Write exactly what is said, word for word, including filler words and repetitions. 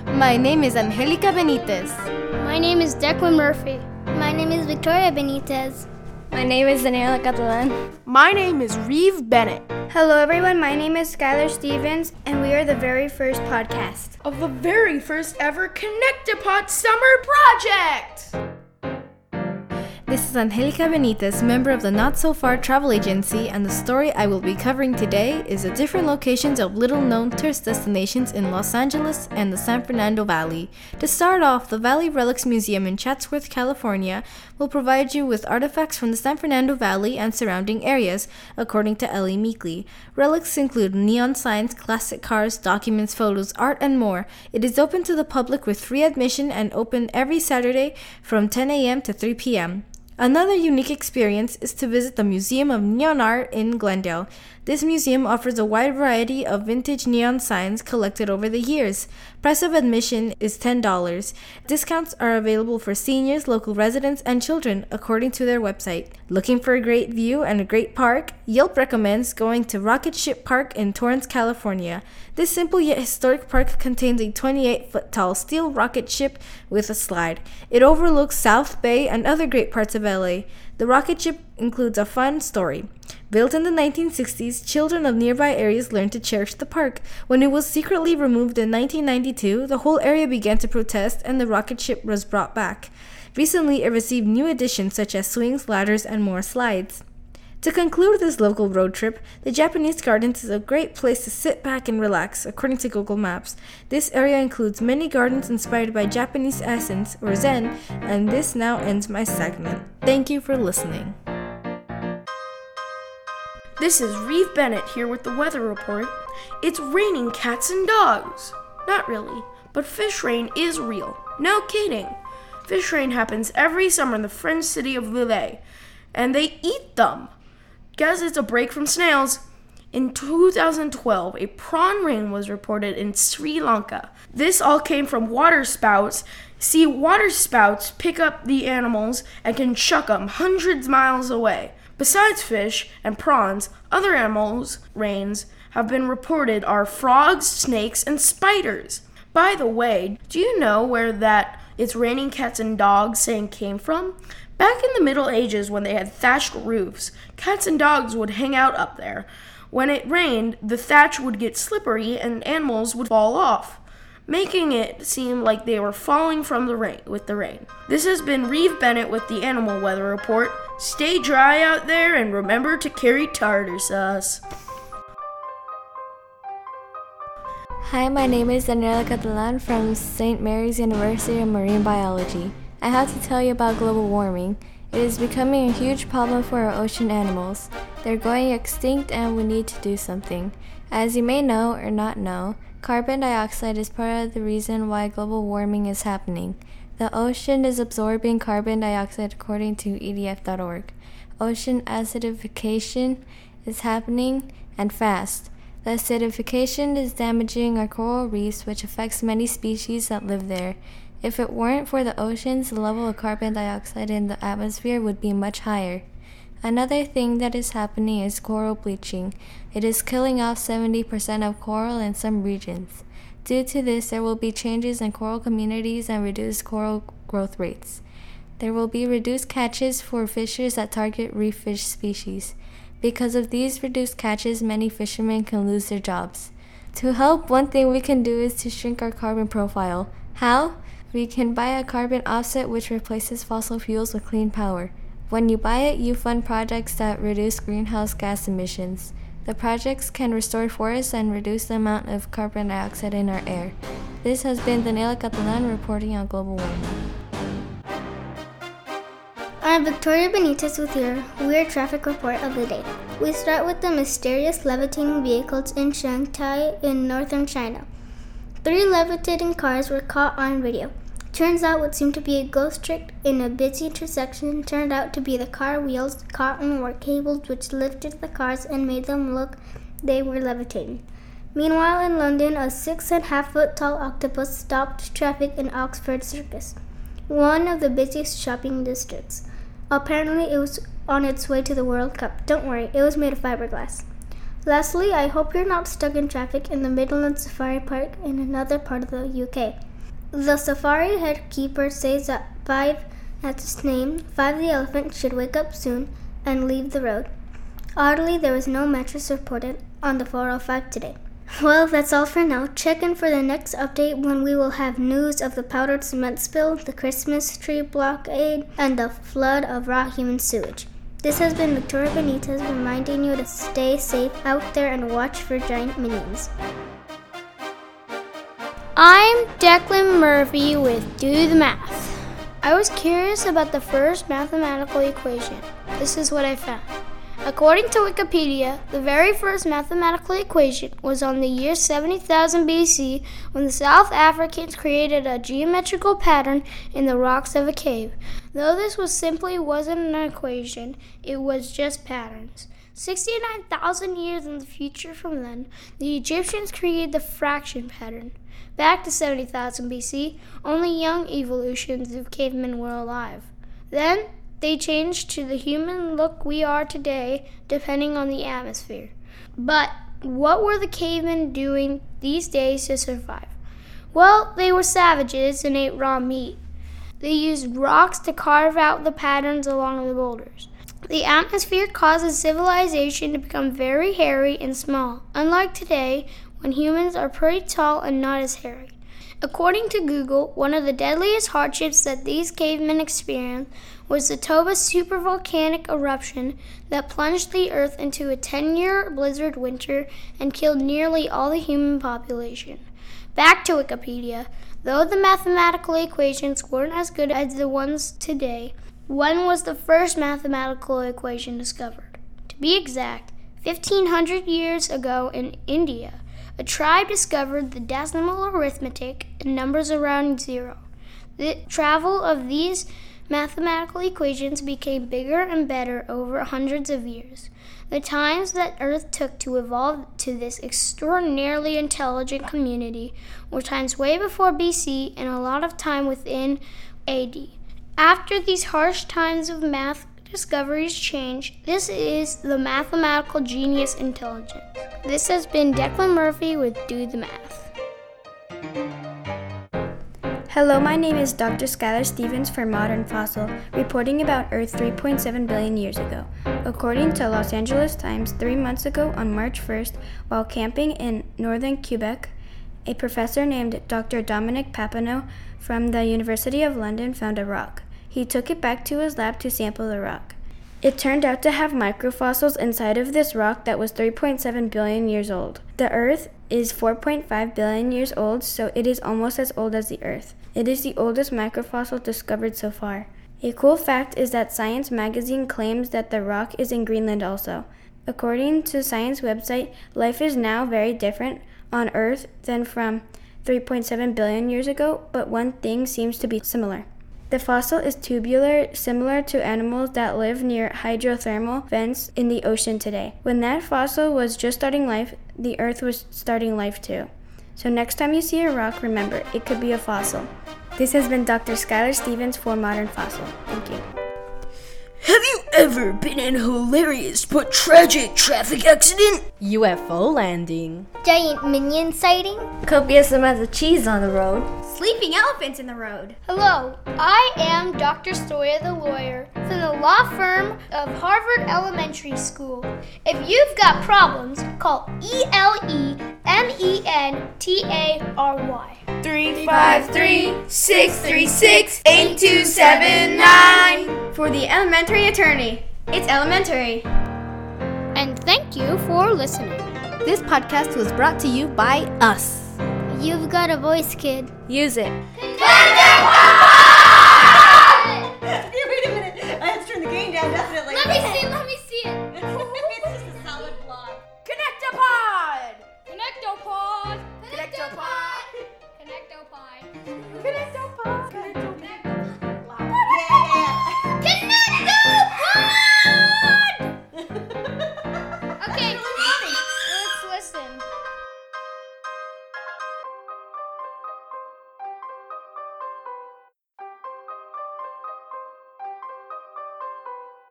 My name is Angelica Benitez. My name is Declan Murphy. My name is Victoria Benitez. My name is Daniela Catalan. My name is Reeve Bennett. Hello everyone, my name is Skylar Stevens, and we are the very first podcast of the very first ever Connect-A-Pod Summer Project! This is Angelica Benitez, member of the Not So Far Travel Agency, and the story I will be covering today is the different locations of little-known tourist destinations in Los Angeles and the San Fernando Valley. To start off, the Valley Relics Museum in Chatsworth, California, will provide you with artifacts from the San Fernando Valley and surrounding areas, according to Ellie Meekley. Relics include neon signs, classic cars, documents, photos, art, and more. It is open to the public with free admission and open every Saturday from ten a.m. to three p.m. Another unique experience is to visit the Museum of Neon Art in Glendale. This museum offers a wide variety of vintage neon signs collected over the years. Price of admission is ten dollars. Discounts are available for seniors, local residents, and children, according to their website. Looking for a great view and a great park? Yelp recommends going to Rocket Ship Park in Torrance, California. This simple yet historic park contains a twenty-eight foot tall steel rocket ship with a slide. It overlooks South Bay and other great parts of L A. The rocket ship includes a fun story. Built in the nineteen sixties, children of nearby areas learned to cherish the park. When it was secretly removed in nineteen ninety-two, the whole area began to protest and the rocket ship was brought back. Recently, it received new additions such as swings, ladders, and more slides. To conclude this local road trip, the Japanese Gardens is a great place to sit back and relax, according to Google Maps. This area includes many gardens inspired by Japanese essence, or Zen, and this now ends my segment. Thank you for listening. This is Reeve Bennett here with the weather report. It's raining cats and dogs. Not really, but fish rain is real. No kidding. Fish rain happens every summer in the French city of Lille, and they eat them. Guess it's a break from snails. In two thousand twelve, a prawn rain was reported in Sri Lanka. This all came from water spouts. See, water spouts pick up the animals and can chuck them hundreds of miles away. Besides fish and prawns, other animals' rains have been reported are frogs, snakes, and spiders. By the way, do you know where that "it's raining cats and dogs" saying came from? Back in the Middle Ages, when they had thatched roofs, cats and dogs would hang out up there. When it rained, the thatch would get slippery and animals would fall off, making it seem like they were falling from the rain with the rain. This has been Reeve Bennett with the Animal Weather Report. Stay dry out there and remember to carry tartar sauce. Hi, my name is Daniela Catalan from Saint Mary's University of Marine Biology. I have to tell you about global warming. It is becoming a huge problem for our ocean animals. They're going extinct and we need to do something. As you may know or not know, carbon dioxide is part of the reason why global warming is happening. The ocean is absorbing carbon dioxide according to E D F dot org. Ocean acidification is happening and fast. The acidification is damaging our coral reefs, which affects many species that live there. If it weren't for the oceans, the level of carbon dioxide in the atmosphere would be much higher. Another thing that is happening is coral bleaching. It is killing off seventy percent of coral in some regions. Due to this, there will be changes in coral communities and reduced coral growth rates. There will be reduced catches for fishers that target reef fish species. Because of these reduced catches, many fishermen can lose their jobs. To help, one thing we can do is to shrink our carbon profile. How? We can buy a carbon offset which replaces fossil fuels with clean power. When you buy it, you fund projects that reduce greenhouse gas emissions. The projects can restore forests and reduce the amount of carbon dioxide in our air. This has been Daniela Catalan reporting on global warming. I'm Victoria Benitez with your Weird Traffic Report of the day. We start with the mysterious levitating vehicles in Shanghai in northern China. Three levitating cars were caught on video. Turns out what seemed to be a ghost trick in a busy intersection turned out to be the car wheels caught in were cables which lifted the cars and made them look they were levitating. Meanwhile, in London, a six and a half foot tall octopus stopped traffic in Oxford Circus, one of the busiest shopping districts. Apparently, it was on its way to the World Cup. Don't worry, it was made of fiberglass. Lastly, I hope you're not stuck in traffic in the Midland Safari Park in another part of the U K. The safari head keeper says that five, that's its name, Five the elephant should wake up soon and leave the road. Oddly, there was no mattress reported on the four oh five today. Well, that's all for now. Check in for the next update when we will have news of the powdered cement spill, the Christmas tree blockade, and the flood of raw human sewage. This has been Victoria Benitez reminding you to stay safe out there and watch for giant minions. I'm Declan Murphy with Do the Math. I was curious about the first mathematical equation. This is what I found. According to Wikipedia, the very first mathematical equation was on the year seventy thousand B C when the South Africans created a geometrical pattern in the rocks of a cave. Though this was simply wasn't an equation, it was just patterns. sixty-nine thousand years in the future from then, the Egyptians created the fraction pattern. Back to seventy thousand B C, only young evolutions of cavemen were alive. Then, they changed to the human look we are today, depending on the atmosphere. But what were the cavemen doing these days to survive? Well, they were savages and ate raw meat. They used rocks to carve out the patterns along the boulders. The atmosphere causes civilization to become very hairy and small, unlike today, when humans are pretty tall and not as hairy. According to Google, one of the deadliest hardships that these cavemen experienced was the Toba supervolcanic eruption that plunged the Earth into a ten-year blizzard winter and killed nearly all the human population. Back to Wikipedia. Though the mathematical equations weren't as good as the ones today, when was the first mathematical equation discovered? To be exact, fifteen hundred years ago in India, a tribe discovered the decimal arithmetic in numbers around zero. The travel of these mathematical equations became bigger and better over hundreds of years. The times that Earth took to evolve to this extraordinarily intelligent community were times way before B C and a lot of time within A D. After these harsh times of math discoveries change, this is the mathematical genius intelligence. This has been Declan Murphy with Do the Math. Hello, my name is Doctor Skylar Stevens for Modern Fossil, reporting about Earth three point seven billion years ago. According to Los Angeles Times, three months ago on March first, while camping in northern Quebec, a professor named Doctor Dominic Papineau from the University of London found a rock. He took it back to his lab to sample the rock. It turned out to have microfossils inside of this rock that was three point seven billion years old. The Earth is four point five billion years old, so it is almost as old as the Earth. It is the oldest microfossil discovered so far. A cool fact is that Science magazine claims that the rock is in Greenland also. According to Science website, life is now very different on Earth than from three point seven billion years ago, but one thing seems to be similar. The fossil is tubular, similar to animals that live near hydrothermal vents in the ocean today. When that fossil was just starting life, the Earth was starting life too. So next time you see a rock, remember, it could be a fossil. This has been Doctor Skylar Stevens for Modern Fossil. Thank you. Have you ever been in a hilarious but tragic traffic accident? U F O landing. Giant minion sighting? Copious amounts of cheese on the road. Sleeping elephants in the road. Hello, I am Doctor Stoya the lawyer from the law firm of Harvard Elementary School. If you've got problems, call E L E M E N T A R Y. three five three, six three six, eight two seven nine. For the elementary attorney. It's elementary. And thank you for listening. This podcast was brought to you by us. You've got a voice, kid. Use it.